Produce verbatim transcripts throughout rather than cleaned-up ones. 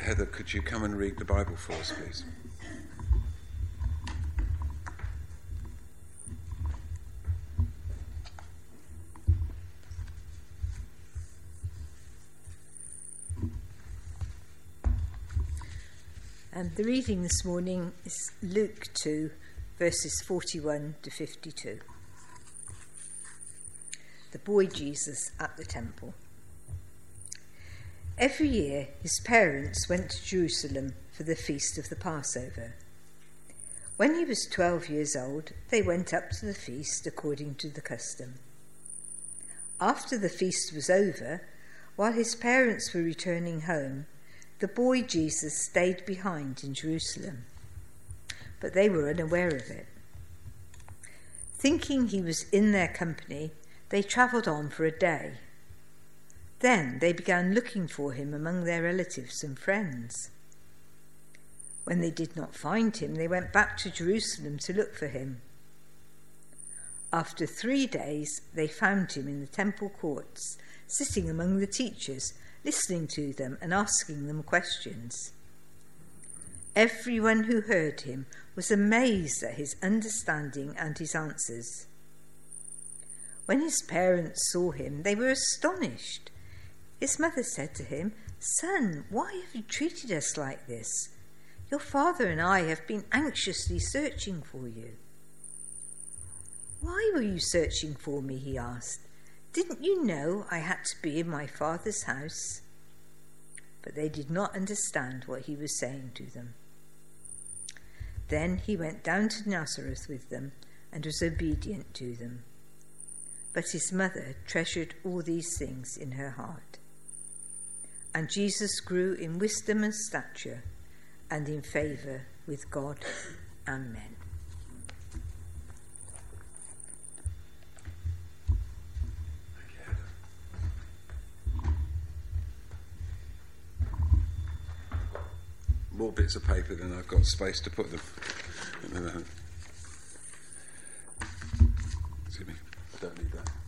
Heather, could you come and read the Bible for us, please? Um, the reading this morning is Luke two, verses forty-one to fifty-two. The boy Jesus at the temple. Every year his parents went to Jerusalem for the feast of the Passover. When he was twelve years old, they went up to the feast according to the custom. After the feast was over, while his parents were returning home, the boy Jesus stayed behind in Jerusalem, but they were unaware of it. Thinking he was in their company, they travelled on for a day. Then they began looking for him among their relatives and friends. When they did not find him, they went back to Jerusalem to look for him. After three days, they found him in the temple courts, sitting among the teachers, listening to them and asking them questions. Everyone who heard him was amazed at his understanding and his answers. When his parents saw him, they were astonished. His mother said to him, "Son, why have you treated us like this? Your father and I have been anxiously searching for you." "Why were you searching for me?" he asked. "Didn't you know I had to be in my father's house?" But they did not understand what he was saying to them. Then he went down to Nazareth with them and was obedient to them. But his mother treasured all these things in her heart. And Jesus grew in wisdom and stature and in favour with God and men. More bits of paper than I've got space to put them. Excuse me, I don't need that.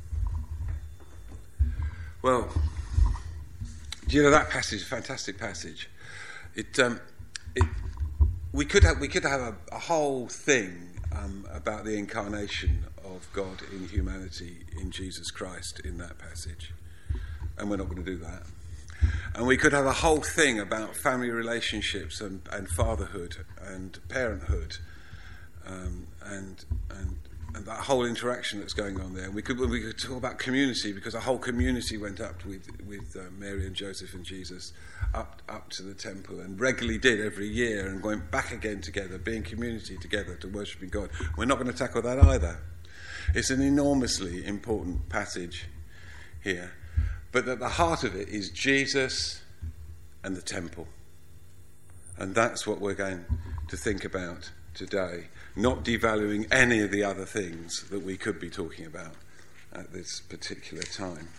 Well, do you know that passage? Fantastic passage. It, um, it, we could have we could have a, a whole thing um, about the incarnation of God in humanity in Jesus Christ in that passage, and we're not going to do that. And we could have a whole thing about family relationships and, and fatherhood and parenthood, um, and and and that whole interaction that's going on there. We could we could talk about community, because a whole community went up with with uh, Mary and Joseph and Jesus up up to the temple, and regularly did every year, and went back again together, being community together to worshiping God. We're not going to tackle that either. It's an enormously important passage here. But at the heart of it is Jesus and the temple. And that's what we're going to think about today, not devaluing any of the other things that we could be talking about at this particular time.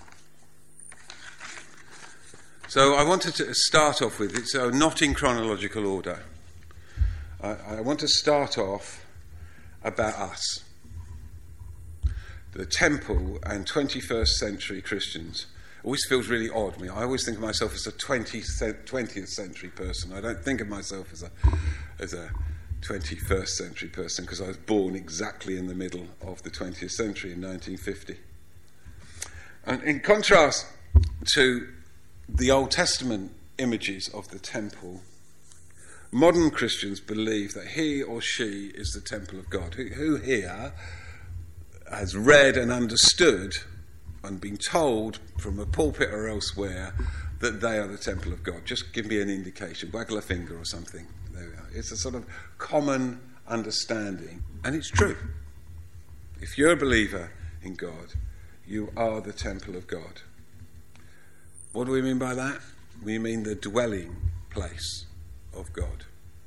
So I wanted to start off with it, so not in chronological order. I, I want to start off about us, the temple and twenty-first century Christians. Always feels really odd. I mean, I always think of myself as a twentieth century person. I don't think of myself as a as a twenty-first century person, because I was born exactly in the middle of the twentieth century in nineteen fifty. And in contrast to the Old Testament images of the temple, modern Christians believe that he or she is the temple of God. Who, who here has read and understood and been told from a pulpit or elsewhere that they are the temple of God? Just give me an indication, waggle a finger or something. There we are. It's a sort of common understanding, and it's true. If you're a believer in God, you are the temple of God. What do we mean by that? We mean the dwelling place of God.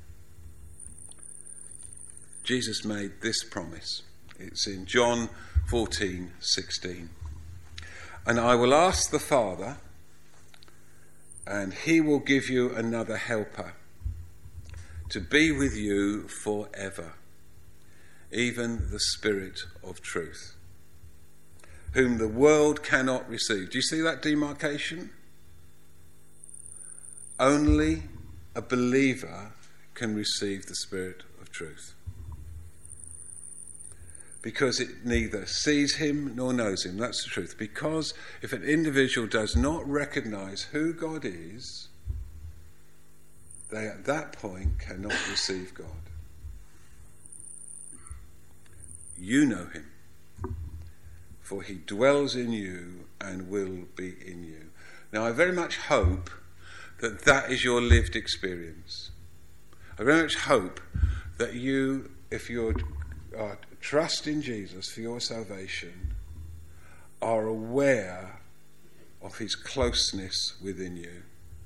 Jesus made this promise. It's in John fourteen sixteen. "And I will ask the Father, and he will give you another helper to be with you forever, even the Spirit of truth, whom the world cannot receive." Do you see that demarcation? Only a believer can receive the Spirit of truth. Because it neither sees him nor knows him. That's the truth. Because if an individual does not recognize who God is, they at that point cannot receive God. You know him, for he dwells in you and will be in you. Now, I very much hope that that is your lived experience. I very much hope that you, if you're uh, trust in Jesus for your salvation, are aware of his closeness within you.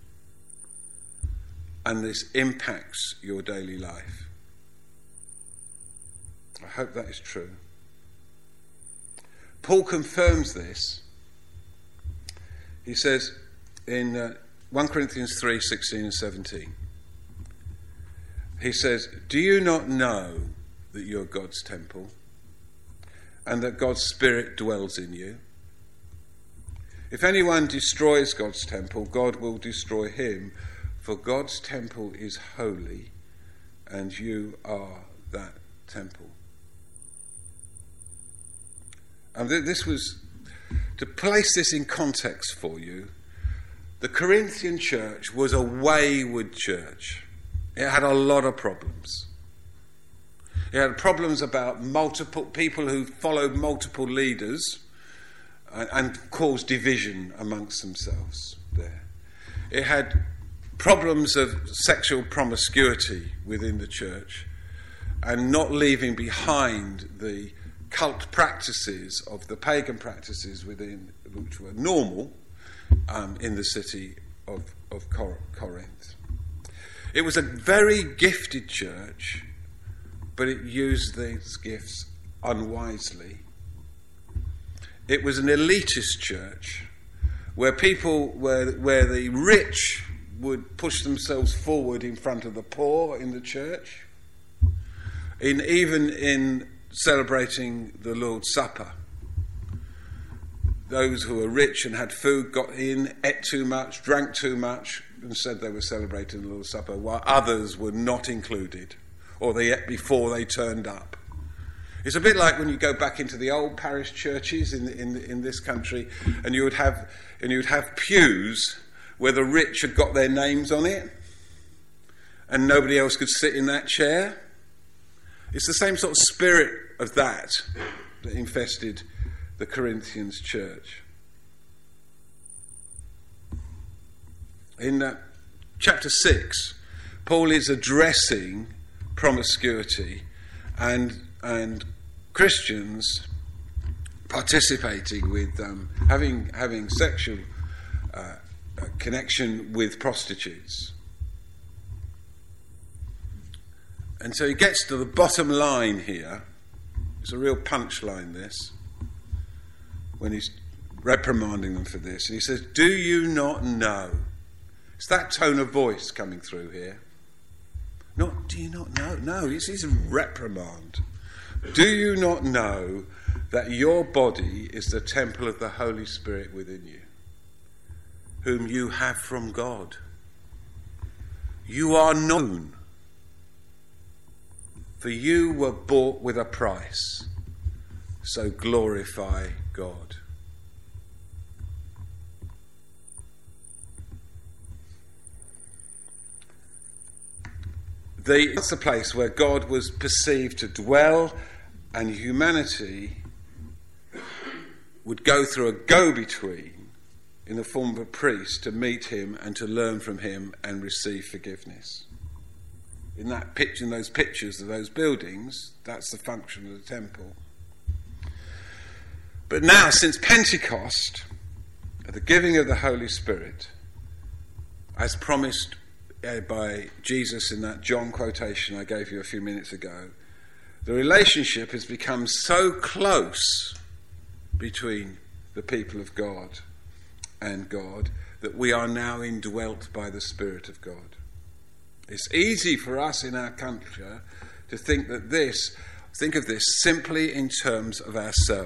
And this impacts your daily life. I hope that is true. Paul confirms this. He says in uh, First Corinthians three, sixteen and seventeen, he says, "Do you not know that you are God's temple and that God's Spirit dwells in you? If anyone destroys God's temple, God will destroy him, for God's temple is holy and you are that temple." And this was, to place this in context for you, the Corinthian church was a wayward church. It had a lot of problems. It had problems about multiple people who followed multiple leaders and, and caused division amongst themselves there. It had problems of sexual promiscuity within the church and not leaving behind the cult practices of the pagan practices within, which were normal um, in the city of, of Cor- Corinth. It was a very gifted church, but it used these gifts unwisely. It was an elitist church where people, where, where the rich would push themselves forward in front of the poor in the church, in even in celebrating the Lord's Supper. Those who were rich and had food got in, ate too much, drank too much, and said they were celebrating the Lord's Supper, while others were not included, or they ate before they turned up. It's a bit like when you go back into the old parish churches in in, in this country, and you would have and you would have pews where the rich had got their names on it, and nobody else could sit in that chair. It's the same sort of spirit of that that infested the Corinthians church. In uh, chapter six, Paul is addressing promiscuity and and Christians participating with um, having having sexual uh, connection with prostitutes. And so he gets to the bottom line here. It's a real punchline, this, when he's reprimanding them for this. And he says, "Do you not know?" It's that tone of voice coming through here. Not, do you not know? No, it's his reprimand. Do you not know that your body is the temple of the Holy Spirit within you, whom you have from God? You are known. For you were bought with a price, so glorify God. The, that's the place where God was perceived to dwell, and humanity would go through a go-between in the form of a priest to meet him and to learn from him and receive forgiveness. In that picture, in those pictures of those buildings, that's the function of the temple. But now, since Pentecost, at the giving of the Holy Spirit, as promised uh, by Jesus in that John quotation I gave you a few minutes ago, the relationship has become so close between the people of God and God that we are now indwelt by the Spirit of God. It's easy for us in our culture to think that this, think of this simply in terms of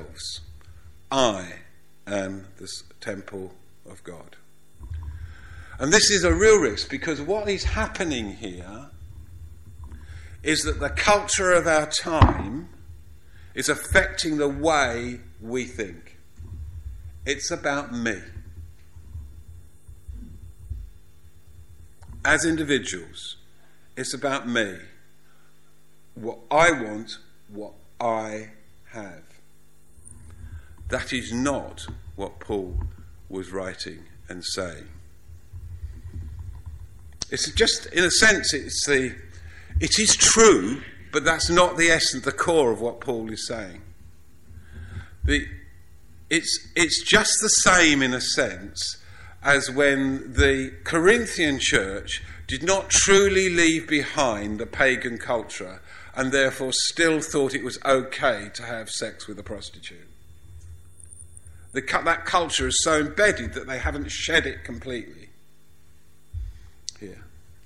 ourselves. I am the temple of God. And this is a real risk, because what is happening here is that the culture of our time is affecting the way we think. It's about me. As individuals, it's about me. What I want, what I have. That is not what Paul was writing and saying. It's just, in a sense, it's the, it is true, but that's not the essence, the core of what Paul is saying. The, it's, it's just the same, in a sense, as when the Corinthian church did not truly leave behind the pagan culture and therefore still thought it was okay to have sex with a prostitute. The, that culture is so embedded that they haven't shed it completely here.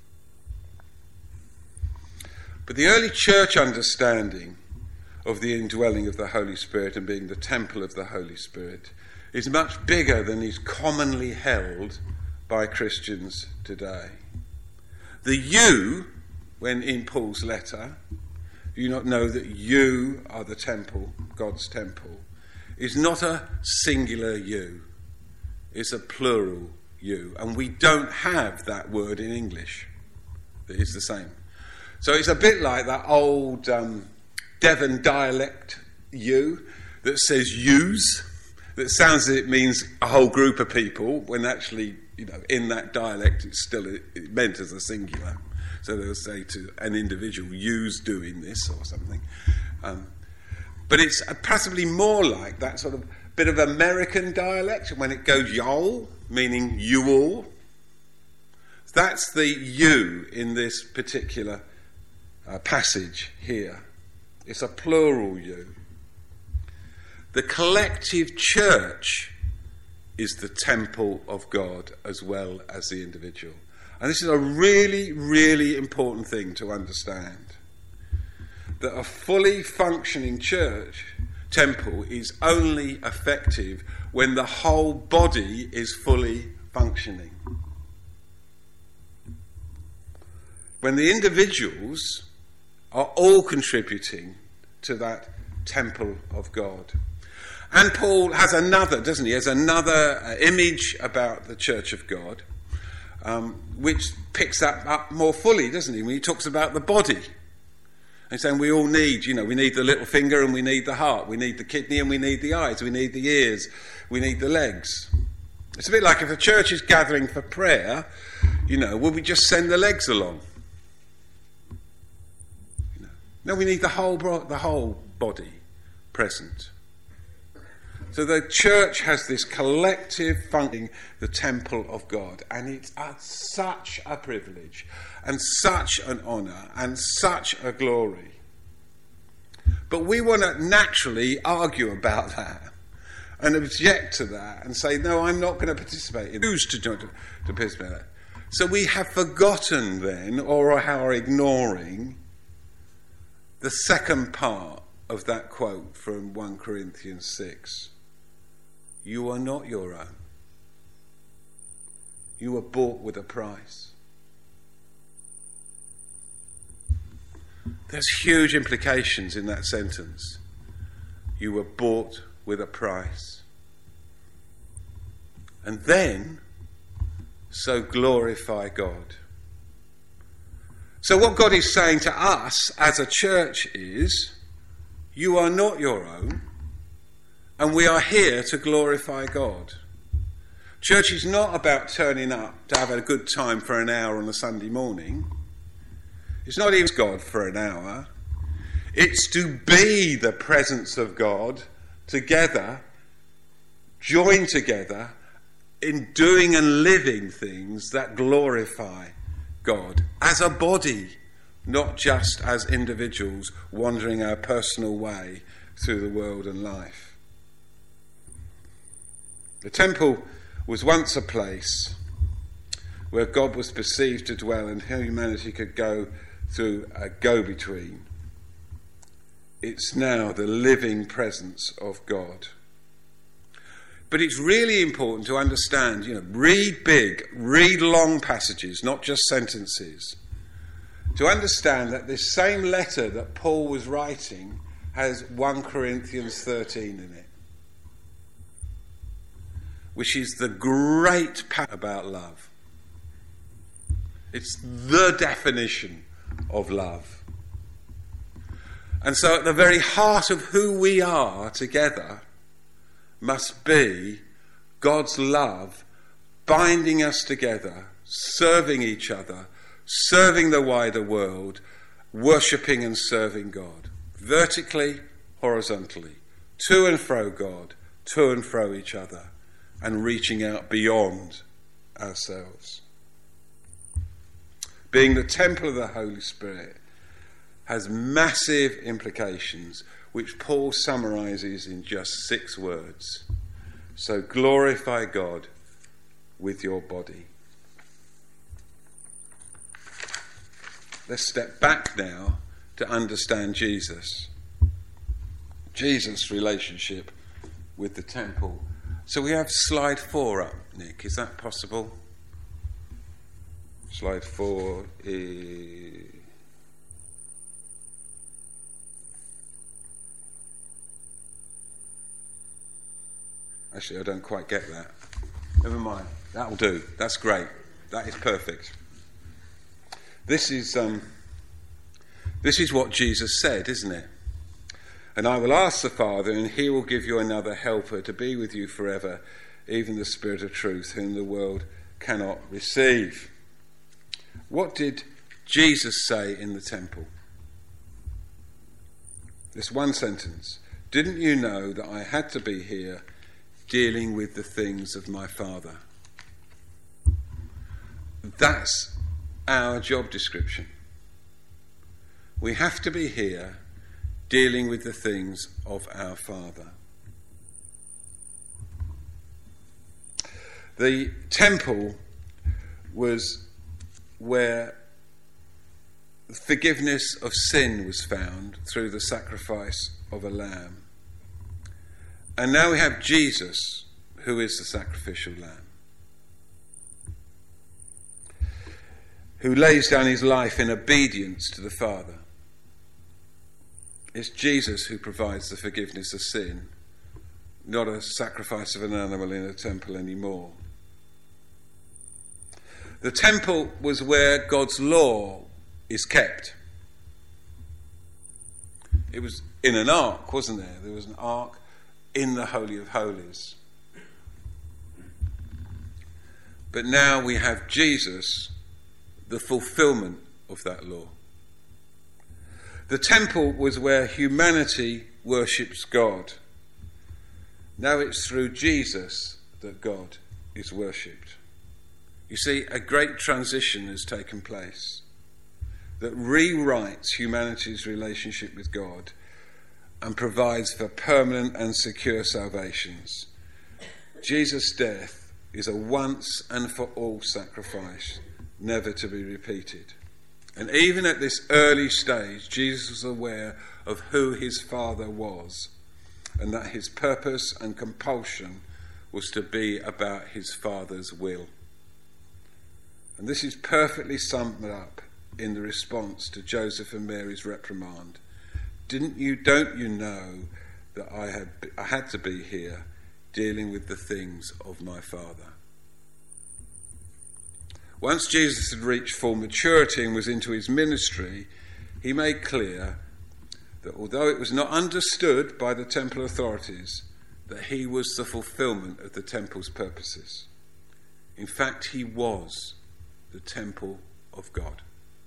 But the early church understanding of the indwelling of the Holy Spirit and being the temple of the Holy Spirit is much bigger than is commonly held by Christians today. The you, when in Paul's letter, you not know that you are the temple, God's temple, is not a singular you, it's a plural you. And we don't have that word in English that is the same. So it's a bit like that old um, Devon dialect you that says yous, that sounds as it means a whole group of people, when actually, you know, in that dialect it's still it meant as a singular. So they'll say to an individual, you's doing this or something. Um, but it's possibly more like that sort of bit of American dialect when it goes y'all, meaning you all. That's the you in this particular uh, passage here. It's a plural you. The collective church is the temple of God as well as the individual. And this is a really, really important thing to understand. That a fully functioning church temple is only effective when the whole body is fully functioning. When the individuals are all contributing to that temple of God. And Paul has another, doesn't he? He has another uh, image about the church of God, um, which picks that up more fully, doesn't he? When he talks about the body. And saying we all need, you know, we need the little finger and we need the heart. We need the kidney and we need the eyes. We need the ears. We need the legs. It's a bit like if a church is gathering for prayer, you know, will we just send the legs along? You know, no, we need the whole, the whole body present. So the church has this collective functioning, the temple of God, and it's a, such a privilege and such an honour and such a glory. But we want to naturally argue about that and object to that and say, no, I'm not going to participate in it. Who's to, to, to participate in that? So we have forgotten then, or are ignoring, the second part of that quote from First Corinthians six. You are not your own. You were bought with a price. There's huge implications in that sentence. You were bought with a price. And then, so glorify God. So what God is saying to us as a church is, you are not your own. And we are here to glorify God. Church is not about turning up to have a good time for an hour on a Sunday morning. It's not even God for an hour. It's to be the presence of God together, joined together in doing and living things that glorify God as a body, not just as individuals wandering our personal way through the world and life. The temple was once a place where God was perceived to dwell and humanity could go through a go-between. It's now the living presence of God. But it's really important to understand, you know, read big, read long passages, not just sentences, to understand that this same letter that Paul was writing has First Corinthians thirteen in it, which is the great part about love. It's the definition of love. And so at the very heart of who we are together must be God's love binding us together, serving each other, serving the wider world, worshipping and serving God. Vertically, horizontally, to and fro God, to and fro each other, and reaching out beyond ourselves. Being the temple of the Holy Spirit has massive implications, which Paul summarizes in just six words. So glorify God with your body. Let's step back now to understand Jesus. Jesus' relationship with the temple. So we have slide four up, Nick. Is that possible? Slide four is... Actually, I don't quite get that. Never mind. That'll do. That's great. That is perfect. This is um, this is what Jesus said, isn't it? And I will ask the Father, and he will give you another helper to be with you forever, even the Spirit of truth, whom the world cannot receive. What did Jesus say in the temple? This one sentence. Didn't you know that I had to be here dealing with the things of my Father? That's our job description. We have to be here dealing with the things of our Father. The temple was where forgiveness of sin was found through the sacrifice of a lamb. And now we have Jesus, who is the sacrificial lamb, who lays down his life in obedience to the Father. It's Jesus who provides the forgiveness of sin, not a sacrifice of an animal in a temple anymore. The temple was where God's law is kept. It was in an ark, wasn't there? There was an ark in the Holy of Holies. But now we have Jesus, the fulfillment of that law. The temple was where humanity worships God. Now it's through Jesus that God is worshipped. You see, a great transition has taken place that rewrites humanity's relationship with God and provides for permanent and secure salvations. Jesus' death is a once and for all sacrifice, never to be repeated. And even at this early stage, Jesus was aware of who his Father was, and that his purpose and compulsion was to be about his Father's will. And this is perfectly summed up in the response to Joseph and Mary's reprimand. Didn't you, don't you know that I had, I had to be here dealing with the things of my Father? Once Jesus had reached full maturity and was into his ministry, he made clear that although it was not understood by the temple authorities, that he was the fulfillment of the temple's purposes. In fact, he was the temple of God.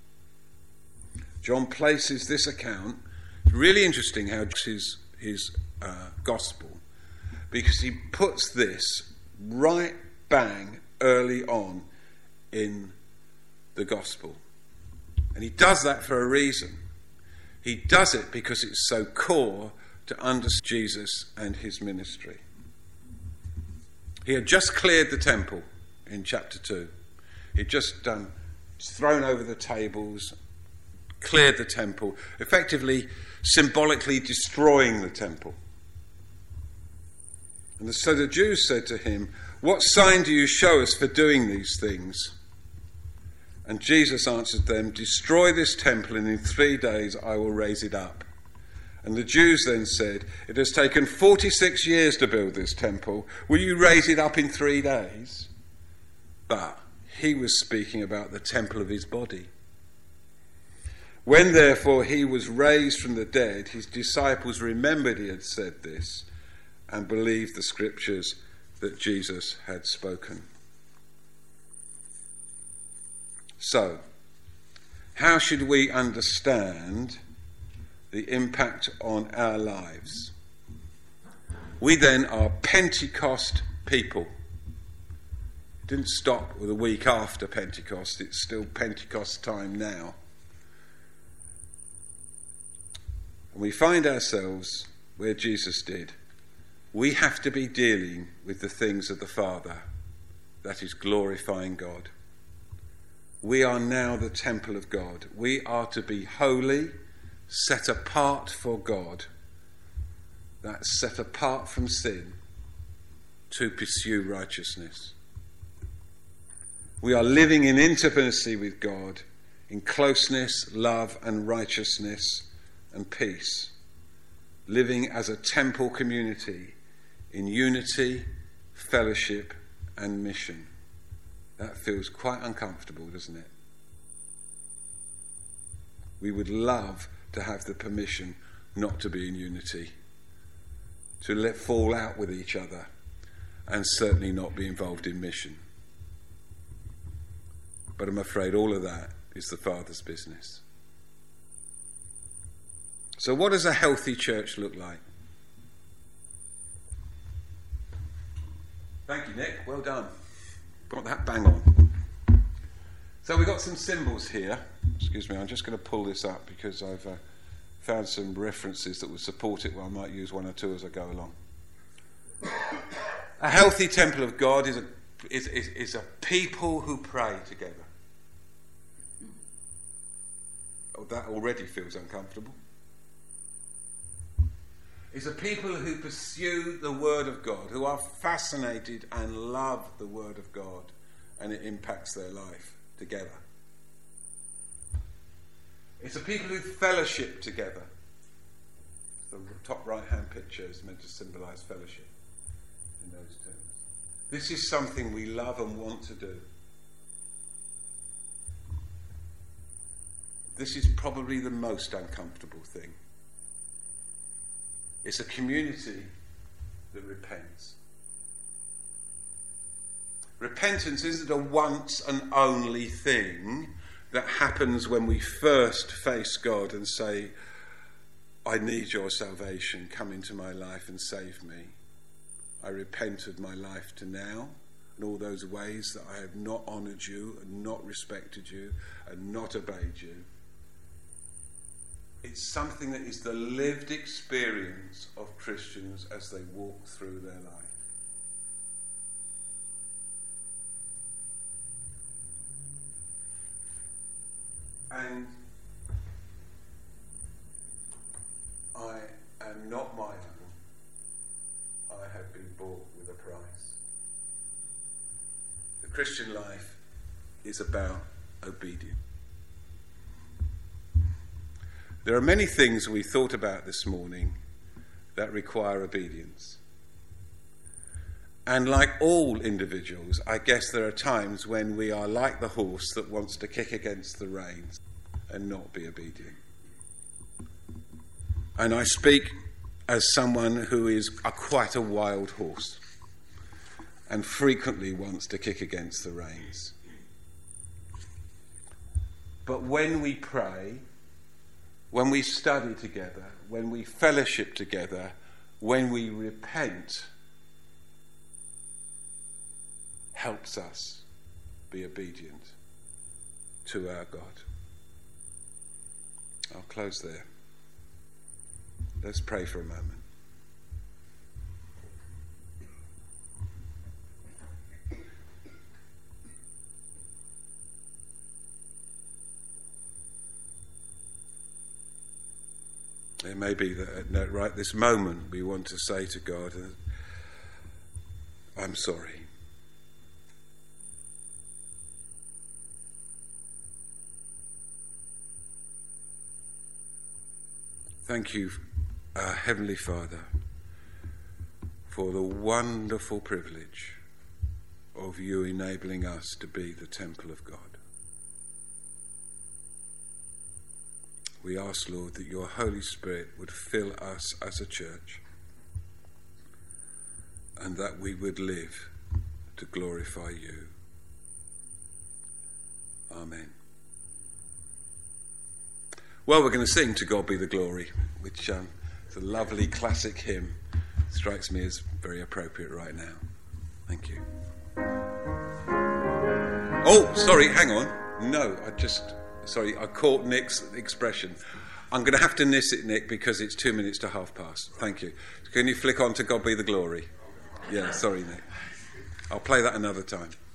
John places this account. It's really interesting how his, his uh, gospel, because he puts this right bang early on in the gospel. And he does that for a reason. He does it because it's so core to understand Jesus and his ministry. He had just cleared the temple in chapter two. He'd just um, thrown over the tables, cleared the temple, effectively symbolically destroying the temple. And so the Jews said to him, "What sign do you show us for doing these things?" And Jesus answered them, "Destroy this temple, and in three days I will raise it up." And the Jews then said, "It has taken forty-six years to build this temple. Will you raise it up in three days?" But he was speaking about the temple of his body. When therefore he was raised from the dead, his disciples remembered he had said this and believed the scriptures that Jesus had spoken. So, how should we understand the impact on our lives? We then are Pentecost people. It didn't stop with a week after Pentecost. It's still Pentecost time now. And we find ourselves where Jesus did. We have to be dealing with the things of the Father, that is glorifying God. We are now the temple of God. We are to be holy, set apart for God. That's set apart from sin to pursue righteousness. We are living in intimacy with God, in closeness, love and righteousness and peace. Living as a temple community in unity, fellowship and mission. That feels quite uncomfortable, doesn't it? We would love to have the permission not to be in unity, to let fall out with each other, and certainly not be involved in mission. But I'm afraid all of that is the Father's business. So what does a healthy church look like? Thank you, Nick. Well done. Got that bang on. So we've got some symbols here. Excuse me, I'm just going to pull this up because I've uh, found some references that would support it. Well, I might use one or two as I go along. A healthy temple of God is a, is, is, is a people who pray together. Oh, that already feels uncomfortable. It's a people who pursue the Word of God, who are fascinated and love the Word of God, and it impacts their life together. It's a people who fellowship together. The top right-hand picture is meant to symbolise fellowship in those terms. This is something we love and want to do. This is probably the most uncomfortable thing. It's a community that repents. Repentance isn't a once and only thing that happens when we first face God and say, "I need your salvation, come into my life and save me. I repent of my life to now and all those ways that I have not honoured you and not respected you and not obeyed you." It's something that is the lived experience of Christians as they walk through their life. And I am not my own. I have been bought with a price. The Christian life is about obedience. There are many things we thought about this morning that require obedience. And like all individuals, I guess there are times when we are like the horse that wants to kick against the reins and not be obedient. And I speak as someone who is a, quite a wild horse and frequently wants to kick against the reins. But when we pray, when we study together, when we fellowship together, when we repent, helps us be obedient to our God. I'll close there. Let's pray for a moment. It may be that at right this moment we want to say to God, I'm sorry. Thank you, uh, Heavenly Father, for the wonderful privilege of you enabling us to be the temple of God. We ask, Lord, that your Holy Spirit would fill us as a church and that we would live to glorify you. Amen. Well, we're going to sing To God Be the Glory, which um, is a lovely classic hymn. Strikes me as very appropriate right now. Thank you. Oh, sorry, hang on. No, I just, sorry, I caught Nick's expression. I'm going to have to miss it, Nick, because it's two minutes to half past. Thank you. Can you flick on To God Be the Glory? Yeah, sorry, Nick. I'll play that another time.